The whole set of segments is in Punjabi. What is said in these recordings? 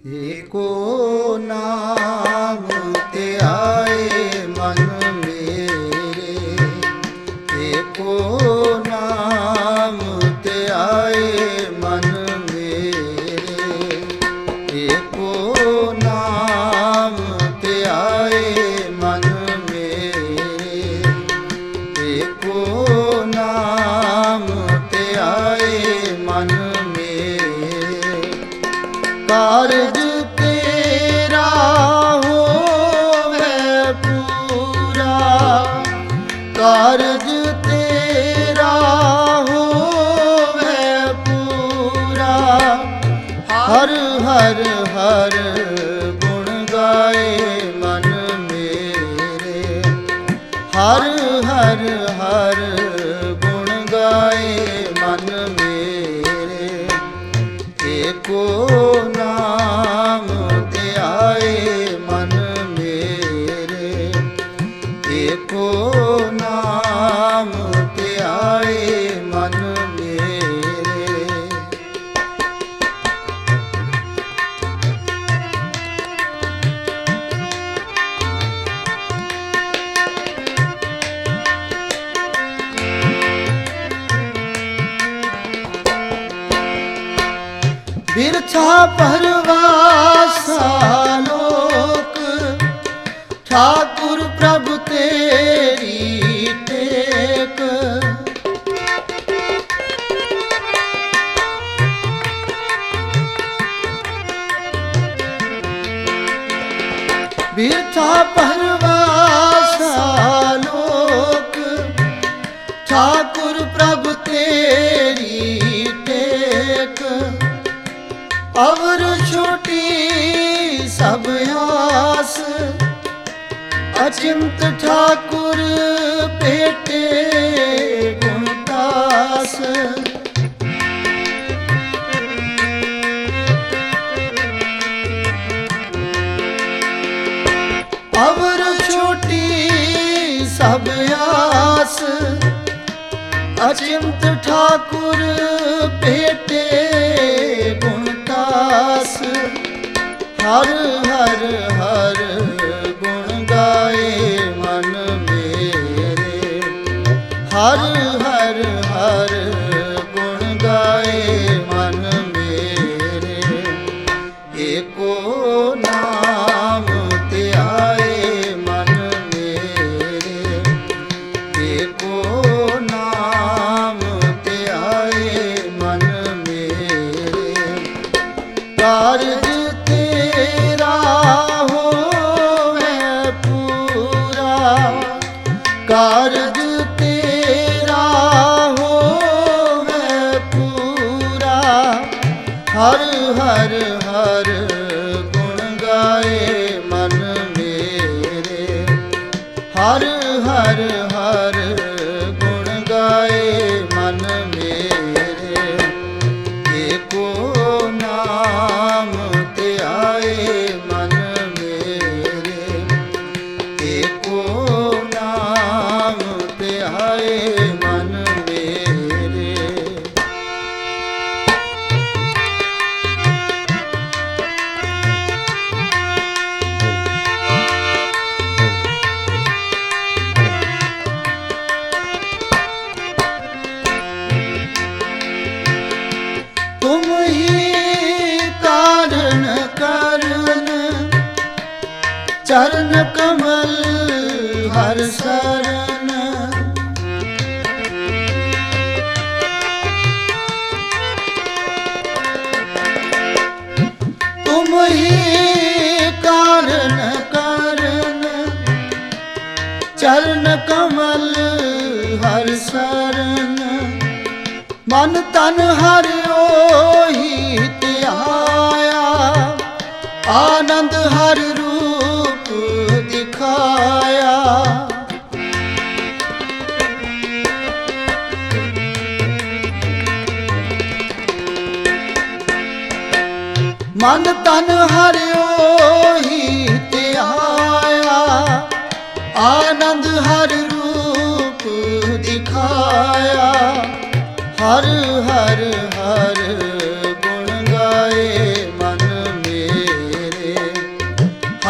एको नाम ते आए मन मेरे, एको नाम ते आए मन मेरे, एको नाम ते आए मन मेरे, एको नाम ते आए मन मेरे। कारज तेरा होवे पूरा, कारज तेरा होवे पूरा, हर हर हर गुण गाए मन मेरे, हर हर हर गुण गाए मन मेरे। एको नाम ते आए मन मेरे, एको नाम ते आए मन मेरे। बिरछा परवासा लोक, ठाकुर प्रभु तेरी टेक। बिरछा परवासा लोक, ठाकुर प्रभु तेरी टेक। अवर छोटी सब आस, अचिंत ठाकुर पेटे गुणदास। अवर छोटी सब आस, अचिंत ठाकुर पेटे गुणदास। हर हर हर गुण गाए मन मेरे, हर हर हर गुण गाए मन मेरे। एको नाम ते आए मन मेरे, एको नाम ते आए मन मेरे। कारज तेरा होवे पूरा, कारज तेरा होवे पूरा, हर हर हर गुण गाए मन मेरे, हर हर हर गुण गाए मन मेरे। एको नाम ते आए मन मेरे, एको नाम ते आए मन मेरे। तुम ही कारण कारण, चरण कमल हर शरण। तुम ही कारण कारण, चरण कमल हर शरण। मन तन हरियो ही त्याया, आनंद हर रूप दिखाया। मन तन हरियो ही त्याया, आनंद हर रूप दिखाया। हर हर हर गुण गाए मन मेरे,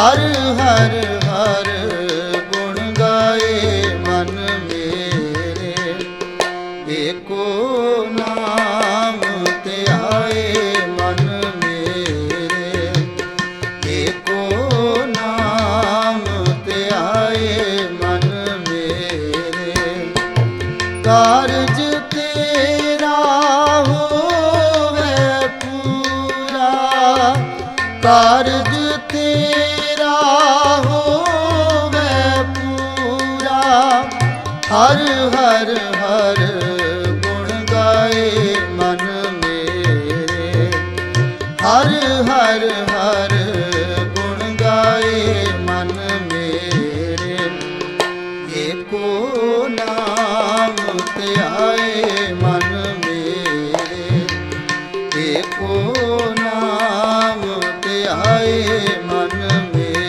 ਹਰ ਹਰ ਹਰ ਗੁਣ ਗਾਏ ਮਨ ਮੇਰੇ, ਏਕੋ ਨਾਮ ਧਿਆਏ ਮਨ ਮੇਰੇ, ਏਕੋ ਨਾਮ ਧਿਆਏ ਮਨ ਮੇਰੇ। ਕਾਰਜ ਤੇਰਾ ਹੋਵੇ ਪੂਰਾ, ਕਾਰਜ ਤੇਰਾ ਹੋਵੇ ਪੂਰਾ, ਹਰ ਹਰ ਹਰ ਗੁਣ ਗਾਏ ਮਨ ਮੇਰੇ, ਹਰ ਹਰ ਹਰ ਗੁਣ ਗਾਏ ਮਨ ਮੇਰੇ, ਏਕੋ ਨਾਮ ਧਿਆਏ ਮਨ ਮੇਰੇ, ਏਕੋ ਨਾਮ ਧਿਆਏ ਮਨ ਮੇਰੇ।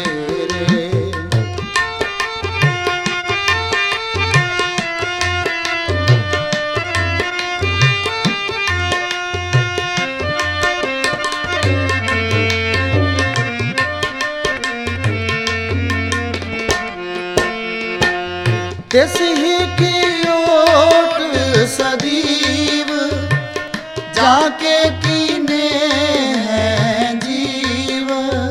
ਤਿਸ ਹੀ ਕੀ ਓਟ ਸਦੀਵ, ਜਾ ਕੇ ਕੀਨੇ ਹੈ ਜੀਵ।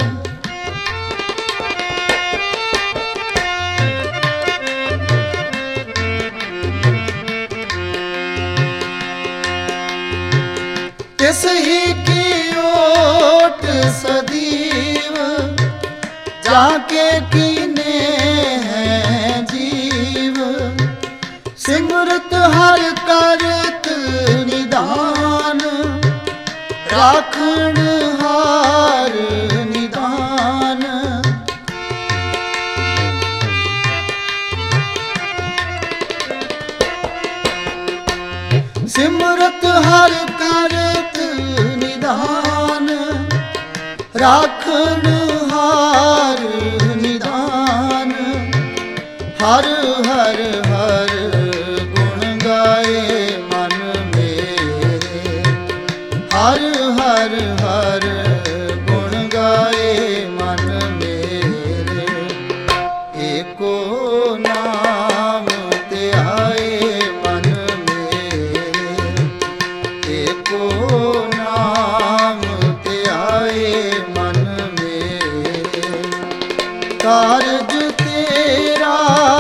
ਤਿਸ ਹੀ ਕੀ ਓਟ ਸਦੀਵ, ਜਾ ਕੇ ਕੀਨੇ ਹੈ ਜੀਵ। ਸਿਮਰਤ ਹਰ ਕਰਤ ਨਿਧਾਨ, ਰਾਖਣ ਹਾਰ ਨਿਧਾਨ। ਸਿਮਰਤ ਹਰ ਕਰਤ ਨਿਧਾਨ, ਰਾਖਣ ਹਾਰ ਨਿਧਾਨ। ਹਰ ਹਰ ਹਰ ਗੁਣ ਗਾਏ ਮਨ ਮੇਰੇ, ਹਰ ਹਰ ਹਰ ਗੁਣ ਗਾਏ ਮਨ ਮੇਰੇ, ਏਕੋ ਨਾਮ ਧਿਆਏ ਮਨ ਮੇਰੇ, ਏਕੋ ਨਾਮ ਧਿਆਏ ਮਨ ਮੇਰੇ। ਕਾਰਜ ਤੇਰਾ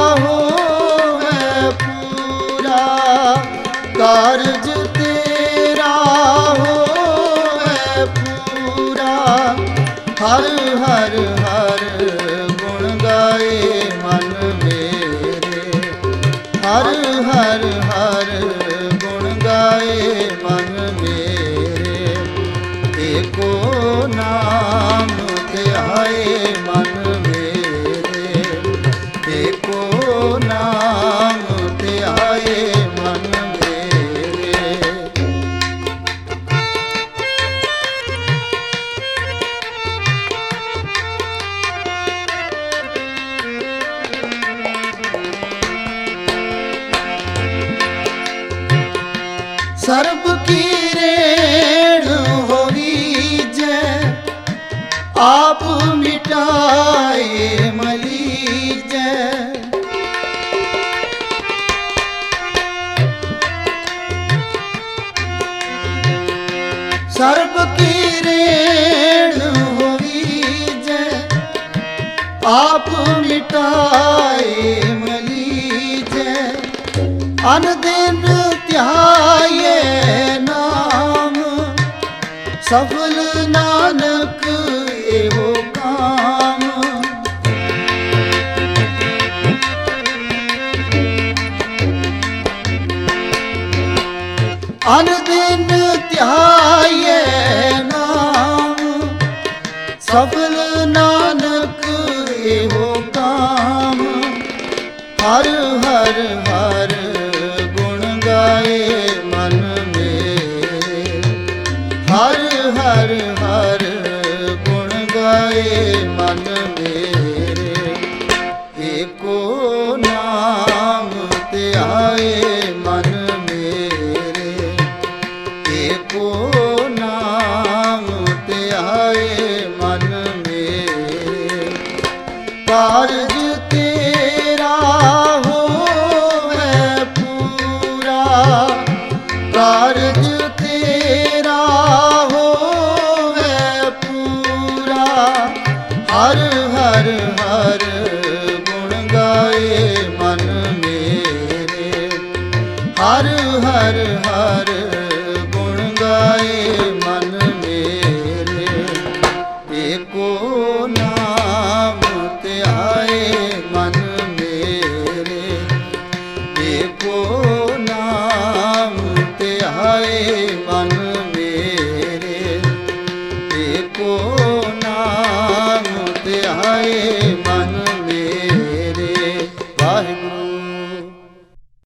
ਹੋਵੇ ਪੂਰਾ, ਕਾਰਜ ਤੇਰਾ ਹੋਵੇ ਪੂਰਾ, ਹਰ ਹਰ ਹਰ ਗੁਣ ਗਾਏ ਮਨ ਮੇਰੇ, ਹਰ ਹਰ ਹਰ ਗੁਣ ਗਾਏ ਮਨ ਮੇਰੇ, ਏਕੋ ਨਾਮ ਧਿਆਏ ਮਨ ਮੇਰੇ, ਏਕੋ ਨਾਮ ਧਿਆਏ ਮਨ ਮੇਰੇ। ਸਰਬ ਕੀ ਰੇਣ ਹੋਈ ਜੈ, ਆਪ ਮਿਟਾਏ ਮਲੀਜੈ। ਸਰਬ ਕੀ ਰੇਣ ਹੋਈ ਜੈ, ਆਪ ਮਿਟਾਏ ਮਲੀਜੈ। ਅਨ ਦਿਨ ਧਿਆਏ ਨਾਮ, ਸਫਲ ਨਾਨਕ ਇਹੋ ਕਾਮ। ਅਨ ਦਿਨ ਧਿਆਏ ਨਾਮ, ਸਫਲ ਨਾਨਕ ਇਹੋ ਕਾਮ। ਹਰ ਹਰ ਹਰ ਗੁਣ ਗਾਏ ਮਨ ਮੇਰੇ, ਹਰ ਹਰ ਹਰ ਗੁਣ ਗਾਏ ਮਨ ਮੇਰੇ, ਏਕੋ ਨਾਮ ਧਿਆਏ ਮਨ ਮੇਰੇ, ਏਕੋ ਨਾਮ ਧਿਆਏ ਮਨ ਮੇਰੇ। ਹਰ